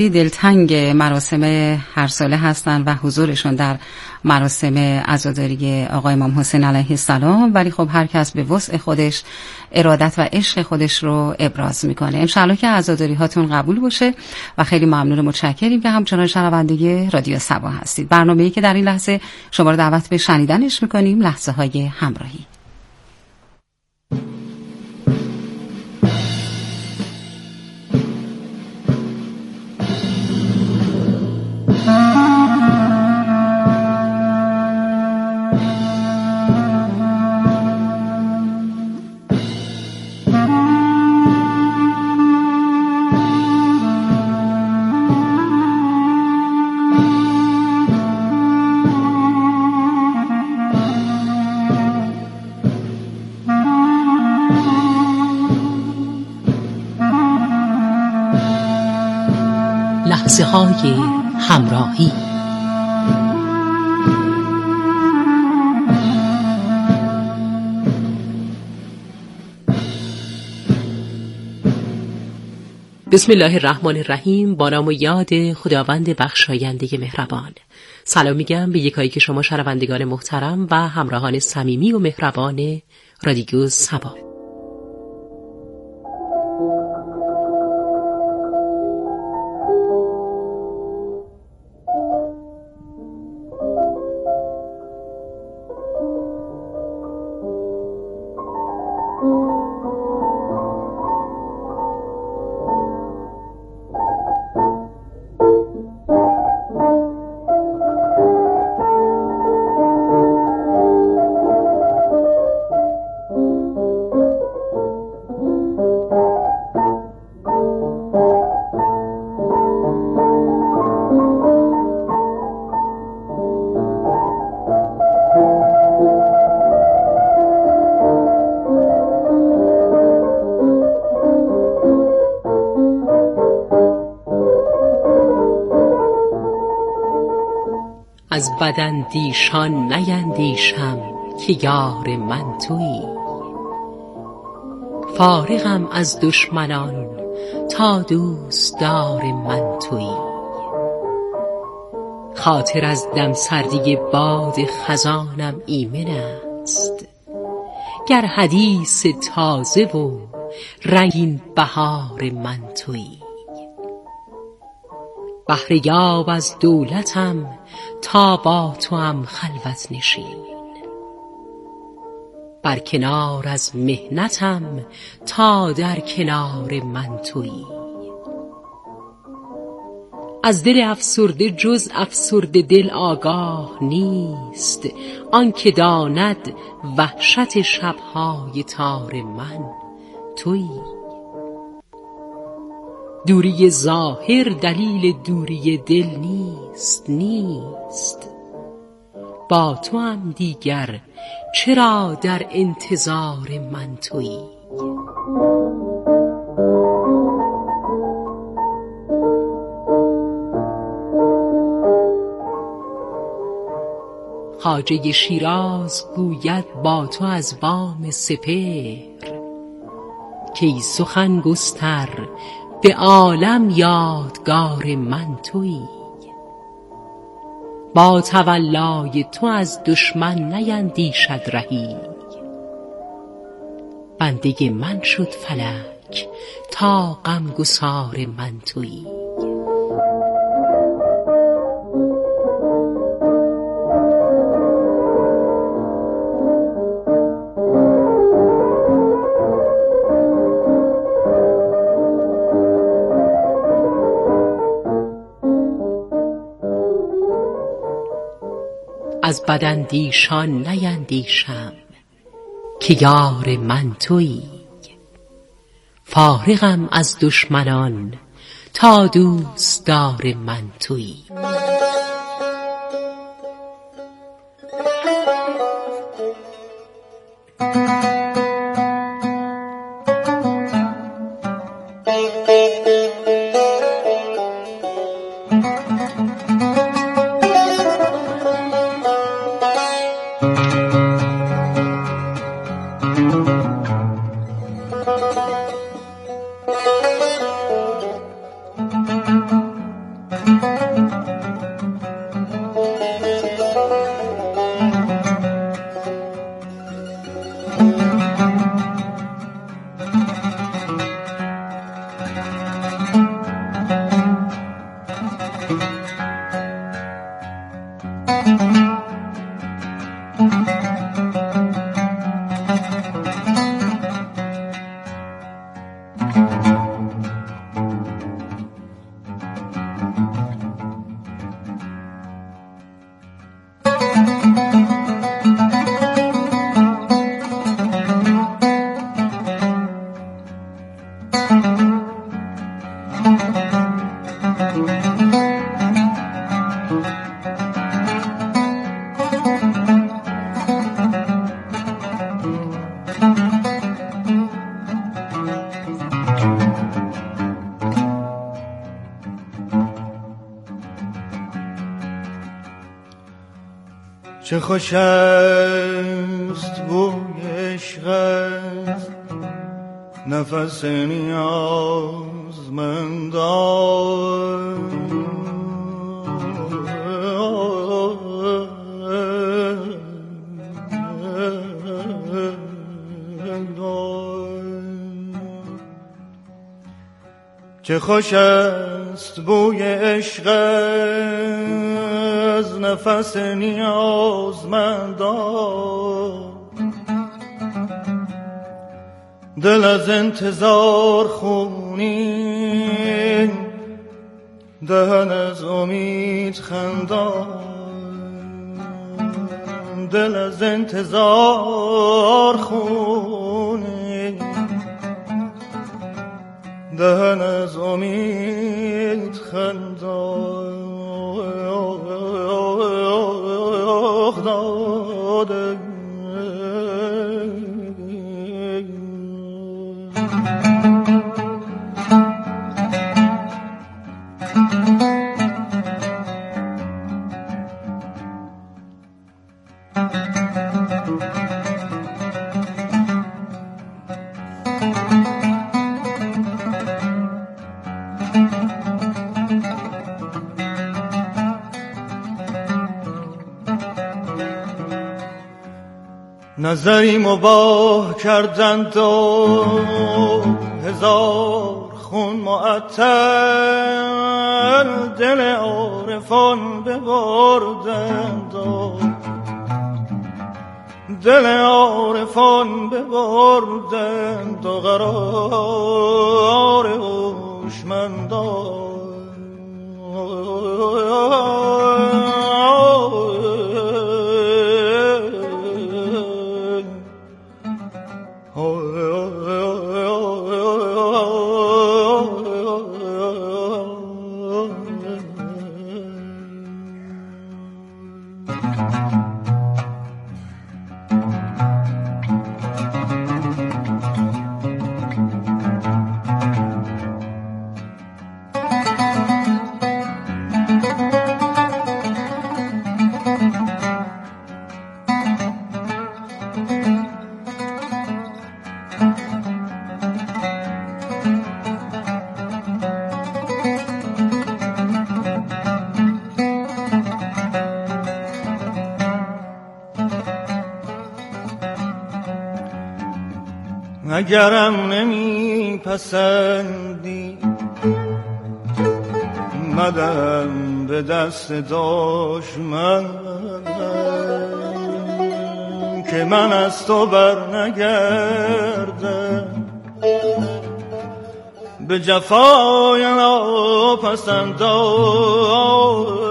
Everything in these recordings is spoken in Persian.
دلتنگ مراسم هر ساله هستند و حضورشون در مراسم عزاداری آقا امام حسین علیه السلام، ولی خب هر کس به وسع خودش ارادت و عشق خودش رو ابراز میکنه. انشالله که عزاداری هاتون قبول باشه و خیلی ممنون و متشکریم که همچنان شنونده رادیو صبا هستید. برنامه‌ای که در این لحظه شما رو دعوت به شنیدنش میکنیم، لحظه های همراهی. لحظه های همراهی. بسم الله الرحمن الرحیم. با نام و یاد خداوند بخشاینده مهربان. سلام میگم به یکایی که شما شنوندگان محترم و همراهان صمیمی و مهربان رادیو صبا. از بداندیشان نیندیشم که یار من تویی، فارغم از دشمنان تا دوستدار من تویی. خاطر از دم سردی باد خزانم ایمن است، گر حدیث تازه و رنگین بهار من تویی. بهره یاب از دولتم تا با توام خلوت نشین، بر کنار از محنتم تا در کنار من تویی. از دل افسرده جز افسرده دل آگاه نیست، آن که داند وحشت شبهای تار من تویی. دوری ظاهر دلیل دوری دل نیست، با تو هم دیگر چرا در انتظار من تویی. خواجه شیراز گوید با تو از بام سپهر، که ای سخن گستر به عالم یادگار من تویی. با تولای تو از دشمن نیندیشد رهی، بنده من شد فلک تا غمگسار من تویی. از بداندیشان نیندیشم که یار من تویی، فارغم از دشمنان تا دوستدار من تویی. چه خوش است بوی عشقت، نفس نیازمندان. چه خوش است بوی عشقت، نفس نیازمندان. دل از انتظار خونین، دهن از امید خندان. دل از انتظار خونین، دهن از امید خندان. داده نظری مباح کردند و هزار خون معطل، دل عارفان ببردند و دل عارفان ببردند و قرار هوشمندان. اگرم نمی پسندی مدم به دست دشمن، که من از تو بر نگردم به جفای ناپسندان.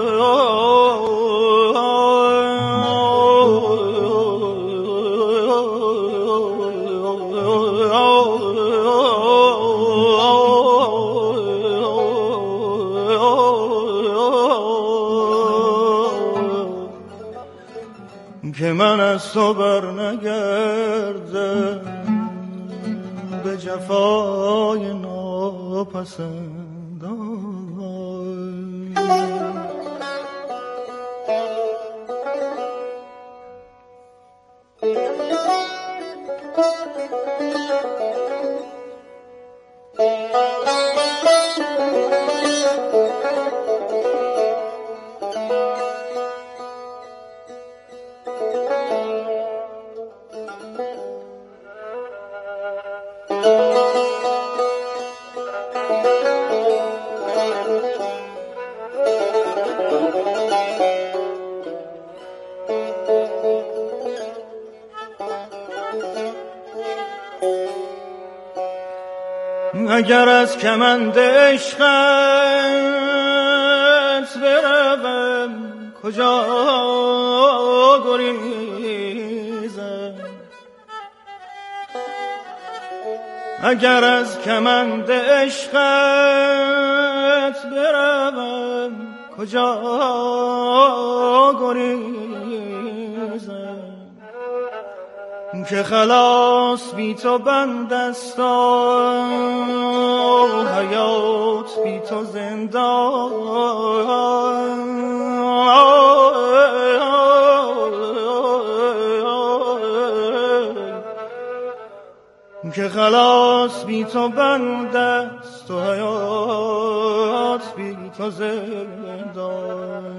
که من از تو بر نگردم به جفای ناپسندان. اگر از کمند عشقت کجا گریزم؟ اگر از کمند عشقت بروم کجا گریزم؟ که خلاص بی تو بند است و حیات بی تو زندان. که خلاص بی تو بند است و حیات بی تو زندان.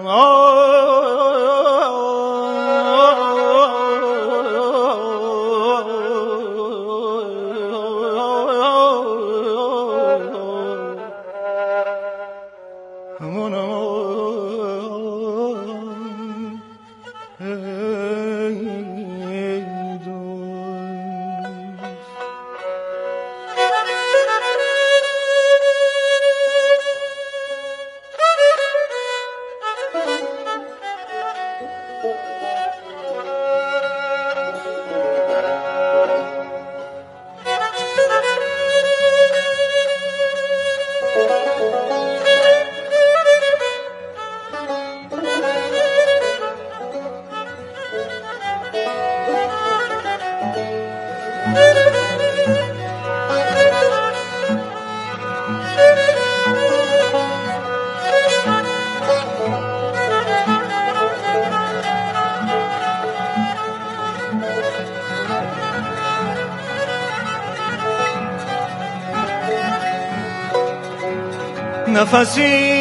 نفسی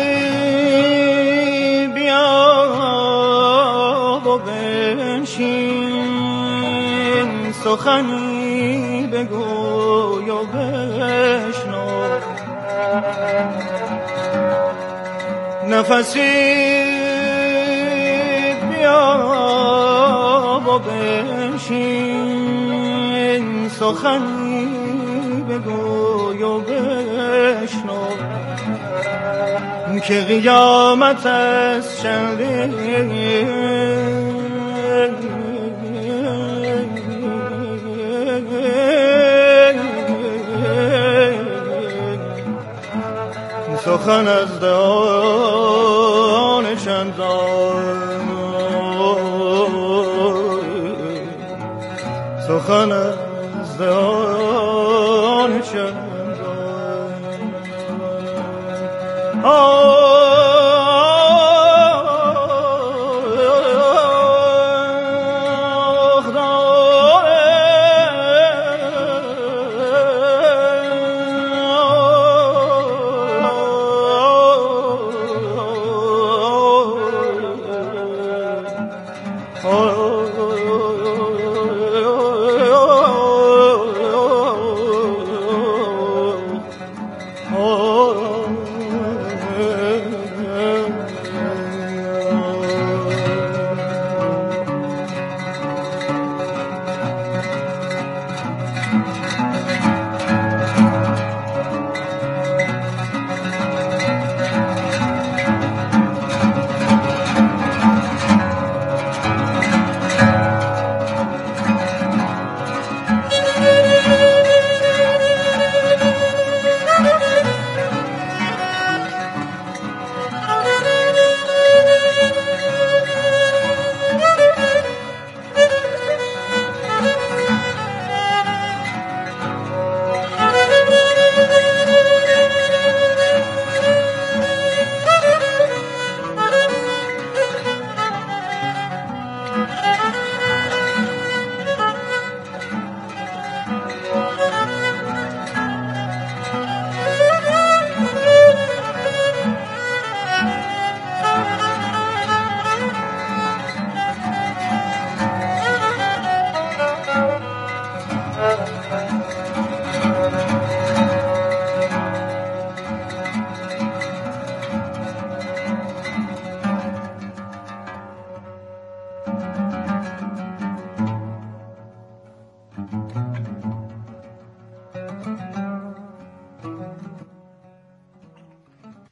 بیا و بنشین، سخنی بگوی و بشنو. نفسی بیا و بنشین، سخنی بگوی و بشنو. که قیامت است چندین، سخن از دهان چندان، سخن از دهان چندان.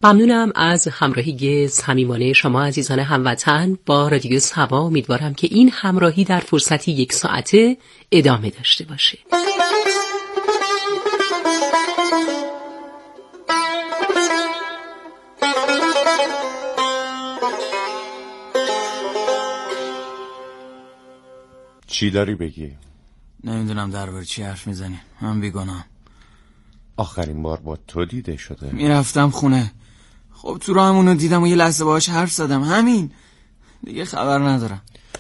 ممنونم از همراهی صمیمانه شما عزیزان هموطن با رادیو صبا. امیدوارم که این همراهی در فرصتی 1 ساعته ادامه داشته باشه. چی داری بگی؟ نمیدونم درباره چی حرف میزنی. من بیگناهم. آخرین بار با تو دیده شده. میرفتم خونه. خب تو راهمونو دیدم و یه لحظه باهاش حرف زدم. همین. دیگه خبر ندارم.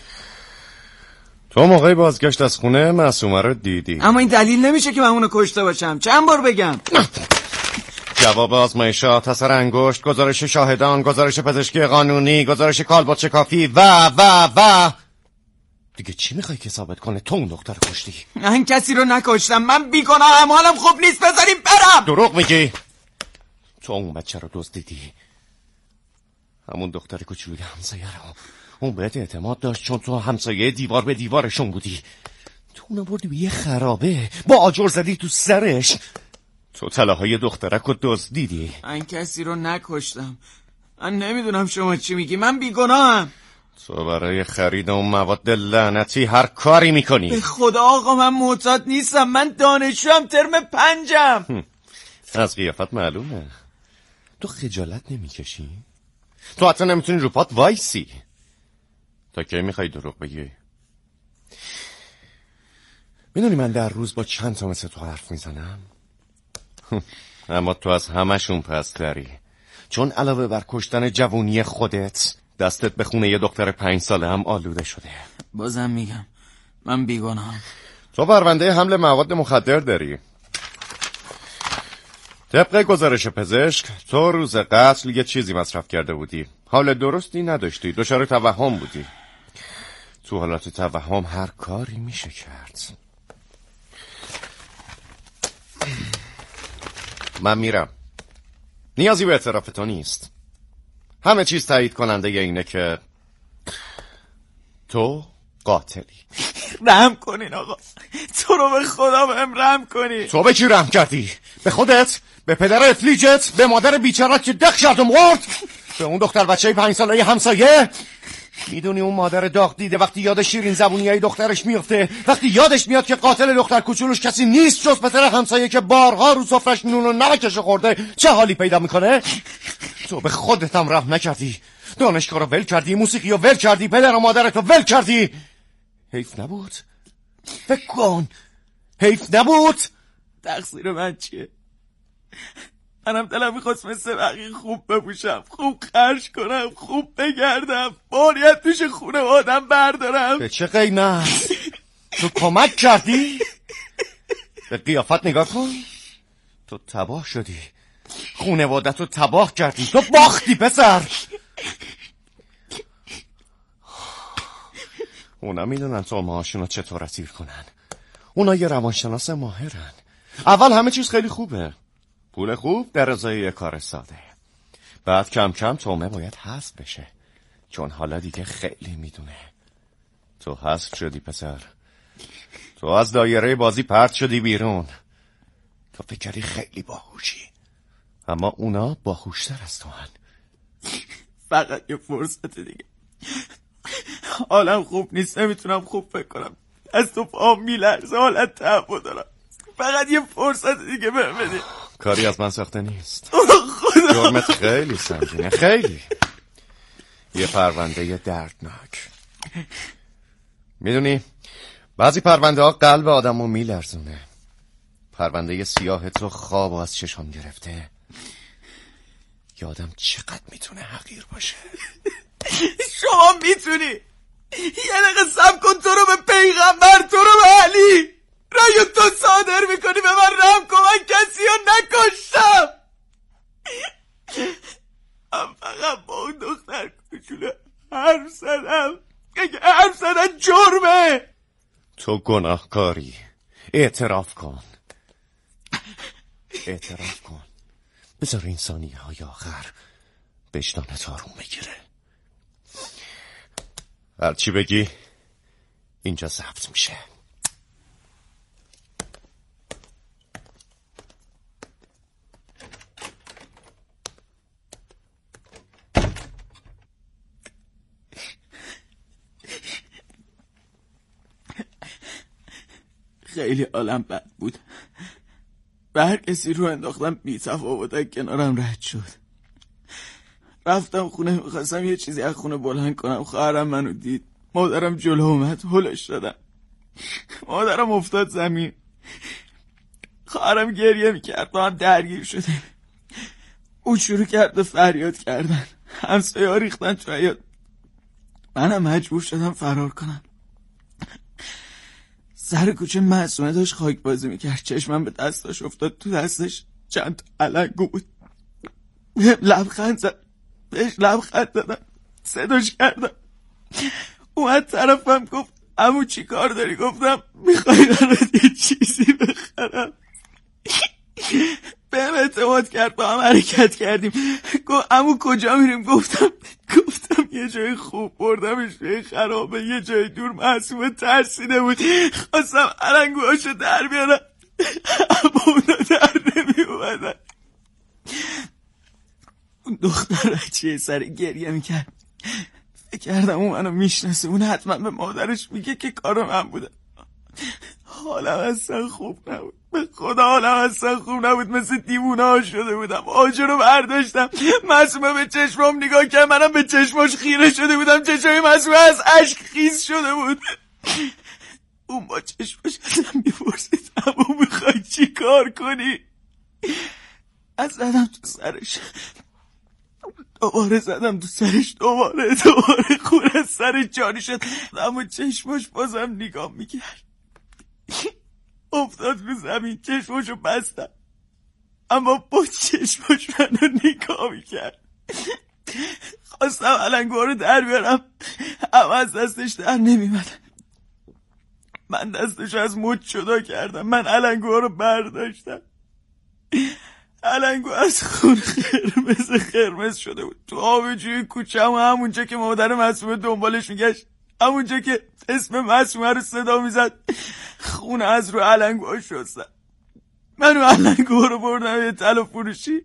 تو موقعی بازگشت از خونه معصومه رو دیدی. اما این دلیل نمیشه که من اونو کشته باشم. چند بار بگم؟ جواب آزمایشات، اثر انگشت، گزارش شاهدان، گزارش پزشکی قانونی، گزارش کالبد شکافی و دیگه چی میخوای که ثابت کنه تو اون دختر کشتی؟ من کسی رو نکشتم. من بیگناهم. حالم خوب نیست. بذاریم برم. دروغ میگی. تو اون بچه رو دزدیدی. همون دختر کوچولوی همسایه رو. اون بهت اعتماد داشت چون تو همسایه دیوار به دیوارشون بودی. تو اونو بردی به یه خرابه با آجر زدی تو سرش. تو طلاهای دخترک رو دزدیدی. من کسی رو نکشتم. من نمیدونم شما چی میگی. من بیگناهم. تو برای خرید اون مواد لعنتی هر کاری میکنی. به خدا آقا من معتاد نیستم. من دانشجوام، ترم 5م. از قیافت معلومه. تو خجالت نمیکشی؟ تو حتی نمیتونی رو پات وایسی. تا کی میخوای دروغ بگی؟ میدونی من در روز با چند تا مثل تو حرف میزنم؟ اما تو از همشون پستری. چون علاوه بر کشتن جوونی خودت، دستت به خونه یه دختر 5 ساله هم آلوده شده. بازم میگم من بیگناهم. تو پرونده حمل مواد مخدر داری. طبق گزارش پزشک تو روز قتل یه چیزی مصرف کرده بودی. حال درستی نداشتی. دچار توهم بودی. تو حالت توهم هر کاری میشه کرد. من میرم. نیازی به اعتراف تو نیست. همه چیز تایید کننده اینه که تو قاتلی. رحم کنین آقا. تو رو به خدا بهم رحم کنین. تو به کی رحم کردی؟ به خودت؟ به پدر افلیجت؟ به مادر بیچارت که دق شد و مرد؟ به اون دختر بچه 5 ساله همسایه؟ میدونی اون مادر داغ دیده وقتی یاد شیرین زبونیای دخترش میفته، وقتی یادش میاد که قاتل دختر کوچولوش کسی نیست جز پدر همسایه که بارها رو سفرش نون و نمکش خورده، چه حالی پیدا میکنه؟ تو به خودت هم رحم نکردی. دانشگاه رو ول کردی، موسیقی رو ول کردی، پدر و مادرت رو ول کردی. حیف نبود؟ فکر کن. حیف نبود؟ تقصیر من چیه؟ منم دلم میخواست مثل بقیه خوب بپوشم، خوب خرج کنم، خوب بگردم، باید توش خونه آدم بردارم. به چه قیمت؟ تو کمک کردی؟ به قیافت نگاه کن. تو تباه شدی. خونوادت رو تباه کردی. تو باختی پسر. اونا میدونن تو ماهاشون رو چطور اسیر کنن. اونا یه روانشناس ماهرن. اول همه چیز خیلی خوبه. پول خوب در ازای یه کار ساده. بعد کم کم تومه باید حذف بشه. چون حالا دیگه خیلی میدونه. تو حذف شدی پسر. تو از دایره بازی پرت شدی بیرون. تو فکر کردی خیلی باهوشی. اما اونا باهوشتر از تو هن. فقط یه فرصت دیگه. حالم خوب نیست، نمیتونم خوب فکر کنم. از تو پام میلرزه، حالت تعب دارم. فقط یه فرصت دیگه بهم بده. کاری از من ساخته نیست. خدا جرمت خیلی سنگینه. خیلی. یه پرونده دردناک. میدونی بعضی پرونده ها قلب آدم رو میلرزونه. پرونده سیاه تو خواب از چشم گرفته. یه آدم چقدر میتونه حقیر باشه. شما میتونی. یه دقیقه صبر کن. تو رو به پیغمبر، تو رو به علی رأی تو صادر میکنی. به من رحم کن. من کسی رو نکشتم. من فقط با اون دختر کوچولو حرف زدم. اگه حرف زدن جرمه. تو گناهکاری. اعتراف کن. اعتراف کن. بذار این ثانیه های آخر وجدانت آروم بگیره. هرچی بگی اینجا ضبط میشه. خیلی حالم بد بود. به هر کسی رو انداختم بی تفاوت کنارم رد شد. رفتم خونه، میخواستم یه چیزی از خونه بلند کنم، خواهرم منو دید. مادرم جلو اومد، هلش دادم. مادرم افتاد زمین. خواهرم گریه میکرد، با هم درگیر شده. اون شروع کرد به فریاد کردن، همسایه‌ها ریختن تو حیاط. منم مجبور شدم فرار کنم. سر کوچه معصومه داشت خاک بازی میکرد، چشمم به دستاش افتاد، تو دستش چند تا علنگو بود. لبخند زد، بهش لبخند دادم، صداش کردم. اومد طرفم گفت عمو چی کار داری؟ گفتم میخوای برات یه چیزی بخرم. بهم اعتماد کرد، با هم حرکت کردیم. گفت عمو کجا میریم؟ گفتم یه جای خوب، بردمش به خرابه، یه جای دور. معصومه ترسیده بود، خواستم علنگوهاشو در بیارم، اما اونا در نمی اومدن. اون دختر بچه سر گریه میکرد. فکر کردم اون منو میشناسه، اون حتما به مادرش میگه که کار من بوده. حالم اصلا خوب نبود، به خدا حالم اصلا خوب نبود، مثل دیوونه ها شده بودم. آجر رو برداشتم، معصومه به چشمام نگاه کرد، منم به چشماش خیره شده بودم. چشمای معصومه از اشک خیس شده بود. اون با چشماش ازم میپرسید عمو میخوای چی کار کنی؟ از زدم تو سرش، دوباره زدم تو سرش، دوباره خون از سرش جاری شد. اما چشماش بازم نگاه میکرد. افتاد رو زمین، چشماشو بستم، اما با چشماش منو نگاه میکرد. خواستم علنگوها رو در بیارم، اما از دستش در نمیمد. من دستش از مچ جدا کردم، من علنگوها رو برداشتم. علنگو از خون قرمز شده بود. تو آبجوی کوچه همونجا که مادر معصومه دنبالش میگشت، همونجا که اسم معصومه رو صدا میزد، خون از رو علنگوها شستن. منو علنگوها رو بردم یه طلا فروشی.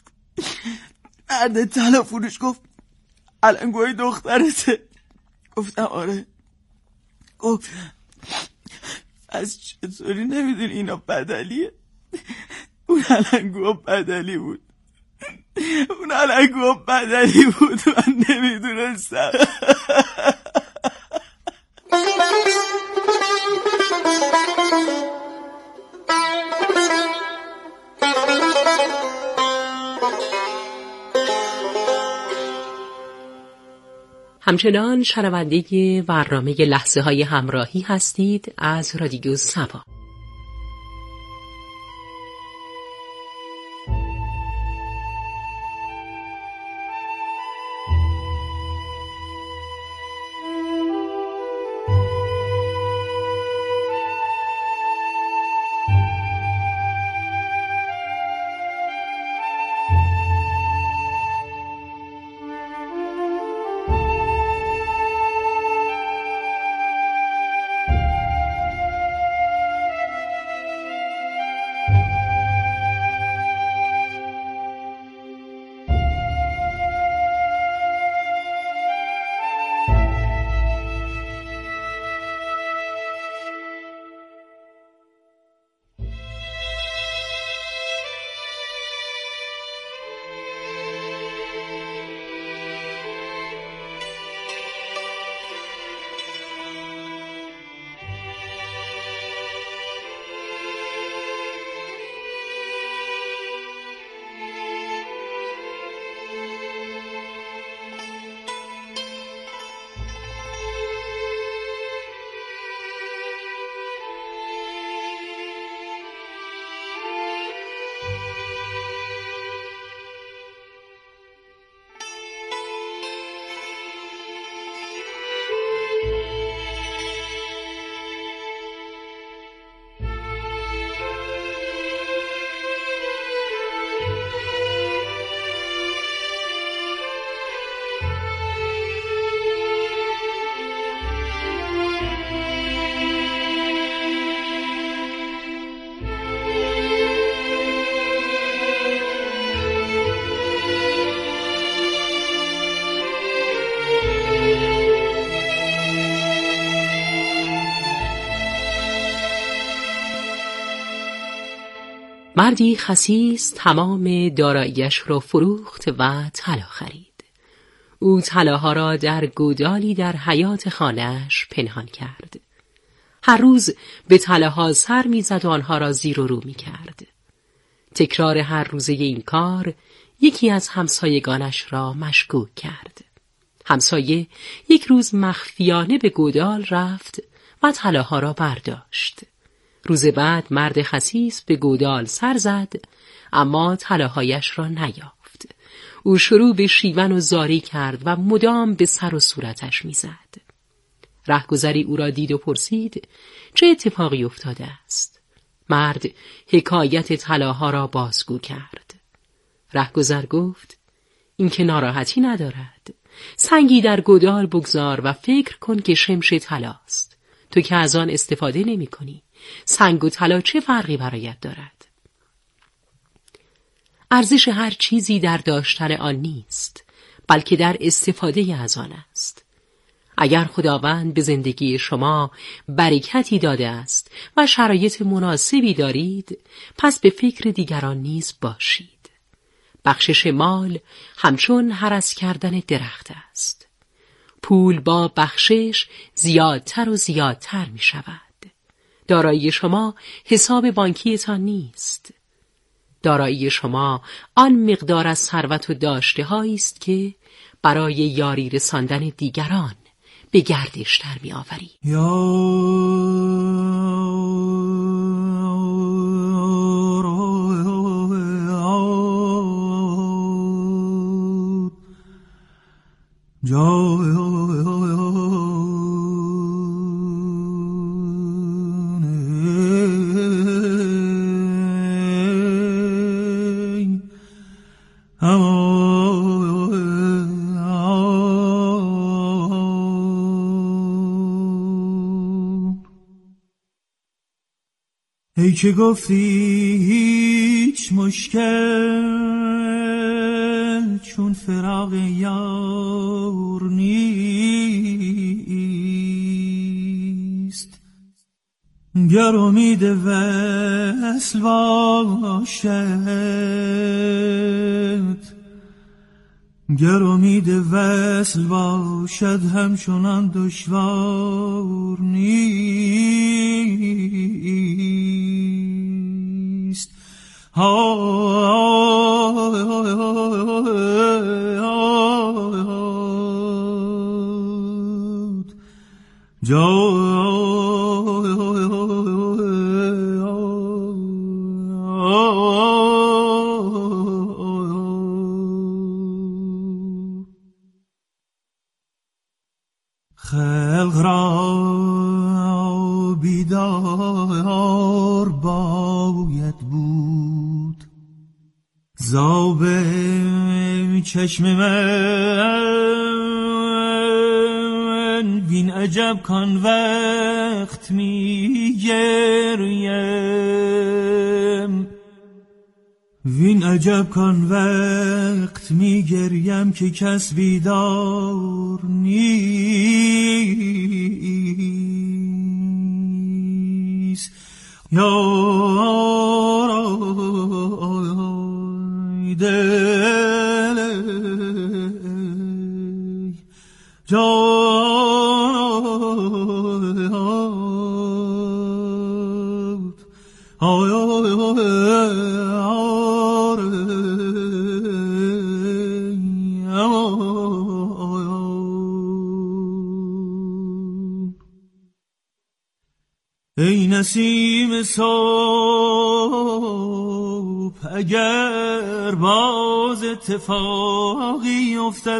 مرد طلا فروش گفت علنگوهای دخترته. گفتم آره. گفت از چطوری نمیدونی اینا بدلیه؟ اون علنگوها بدلی بود. من نمیدونستم. همچنان شنونده برنامه لحظه های همراهی هستید از رادیو سبا. مردی خسیس تمام داراییش را فروخت و طلا خرید. او طلاها را در گودالی در حیاط خانه‌اش پنهان کرد. هر روز به طلاها سر می‌زد و آنها را زیر و رو می‌کرد. تکرار هر روزه این کار یکی از همسایگانش را مشکوک کرد. همسایه یک روز مخفیانه به گودال رفت و طلاها را برداشت. روز بعد مرد خسیس به گودال سر زد، اما طلاهایش را نیافت. او شروع به شیون و زاری کرد و مدام به سر و صورتش میزد. رهگذری او را دید و پرسید چه اتفاقی افتاده است؟ مرد حکایت طلاها را بازگو کرد. رهگذر گفت این که ناراحتی ندارد. سنگی در گودال بگذار و فکر کن که شمش طلاست. تو که از آن استفاده نمی کنی. سنگ و طلا چه فرقی برایت دارد؟ ارزش هر چیزی در داشتن آن نیست، بلکه در استفاده از آن است. اگر خداوند به زندگی شما برکتی داده است و شرایط مناسبی دارید، پس به فکر دیگران نیز باشید. بخشش مال همچون هرس کردن درخت است. پول با بخشش زیادتر و زیادتر می شود. دارایی شما حساب بانکیتان نیست. دارایی شما آن مقدار از ثروت و داشته هایی است که برای یاری رساندن دیگران به گردش در می آوری. ای که گفتی هیچ مشکل چون فراق یار نیست، گر امید وصل باشد، گر امید وصل باشد همچنان دشوار نیست. خلق را بیدار باید بود، زاب چشم من بین عجب کان وقت می گریم، وین عجب کان وقت می گریم که کس بیدار نیست. یارای دل ای نسیم صبح اگر باز اتفاقی افتد